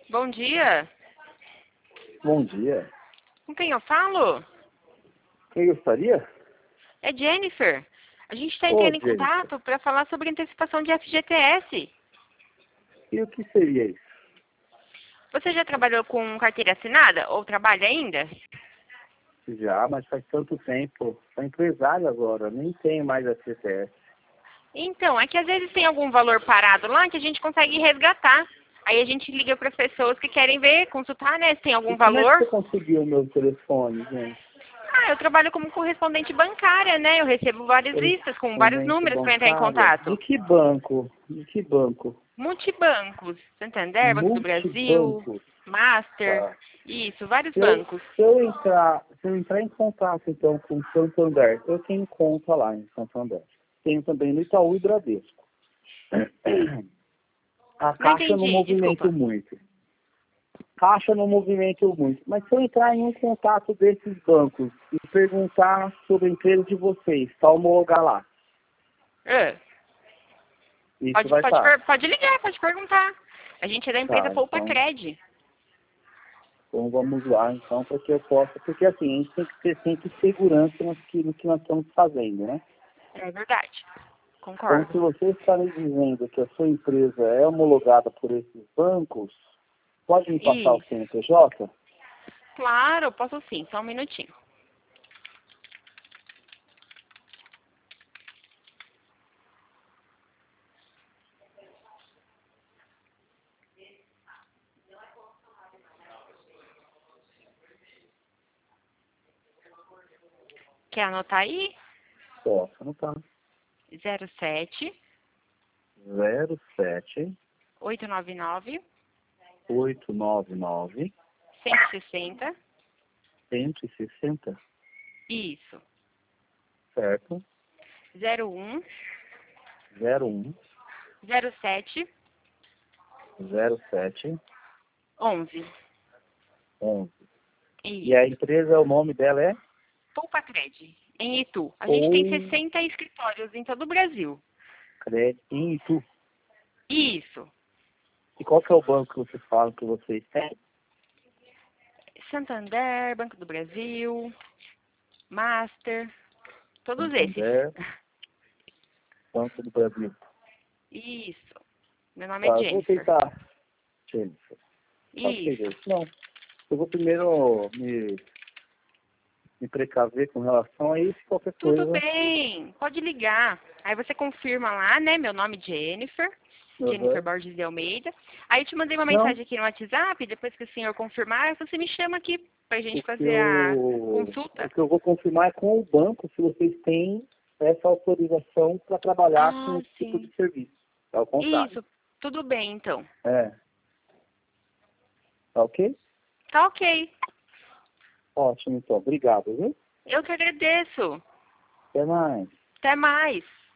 Bom dia. Bom dia. Com quem eu falo? Quem gostaria? É Jennifer. A gente está Ô, entrando em Jennifer. contato para falar sobre antecipação de FGTS. E o que seria isso? Você já trabalhou com carteira assinada ou trabalha ainda? Já, mas faz tanto tempo. Sou empresário agora, nem tenho mais a CTS. Então, é que às vezes tem algum valor parado lá que a gente consegue resgatar. Aí a gente liga para as pessoas que querem ver, consultar, né, se tem algum E como é que valor. você conseguiu o meu telefone, gente? Ah, eu trabalho como correspondente bancária, né? Eu recebo várias listas com vários Correspondente números para entrar em bancária? De contato. que banco? De que banco? Multibancos, Santander, Banco do Brasil, Multibanco. Master, Tá. isso, vários Se eu, bancos. se eu entrar em contato, então, com o Santander, eu tenho conta lá em Santander. Tenho também no Itaú e Bradesco. A Não Caixa eu não entendi, movimento desculpa. muito. Caixa eu não movimento muito. Mas se eu entrar em um contato desses bancos e perguntar sobre a empresa de vocês, para homologar lá, Ah, isso vai estar. pode ligar, pode perguntar. A gente é da empresa Tá, Poupa então, Cred. então vamos lá, então, para que eu possa, porque assim, a gente tem que ter sempre segurança no que nós estamos fazendo, né? É verdade, Então, se concordo. você está me dizendo que a sua empresa é homologada por esses bancos, pode me passar o Isso, CNPJ? claro, posso sim, só um minutinho. Quer anotar aí? Posso, não tá. 07 07 899 899 160. 160, Isso. certo? 01 01 07 07 11. 11. E a Isso. empresa, o nome dela é? Poupa Cred, em Itu. A gente tem Ou 60 escritórios em todo o Brasil. Crédito em Itu. Isso. E qual que é o banco que você fala que vocês têm? Santander, Banco do Brasil, Master, todos esses. Santander, Banco do Brasil. Isso. Meu nome é Tá, eu vou Jennifer. tentar. Jennifer. Ok, Isso. gente. Não, eu vou primeiro me precaver com relação a isso, qualquer Tudo coisa. bem, pode ligar. Aí você confirma lá, né? Meu nome é Jennifer. Jennifer Uhum. Borges de Almeida. Aí eu te mandei uma Não, mensagem aqui no WhatsApp, depois que o senhor confirmar, você me chama aqui pra gente o que fazer a o consulta. que eu vou confirmar é com o banco se vocês têm essa autorização para trabalhar com Ah, esse tipo de sim. serviço. Ao contrário. Isso, tudo bem então. É. Tá ok? Tá ok. Ótimo, então. Obrigado, viu? Eu que agradeço. Até mais. Até mais.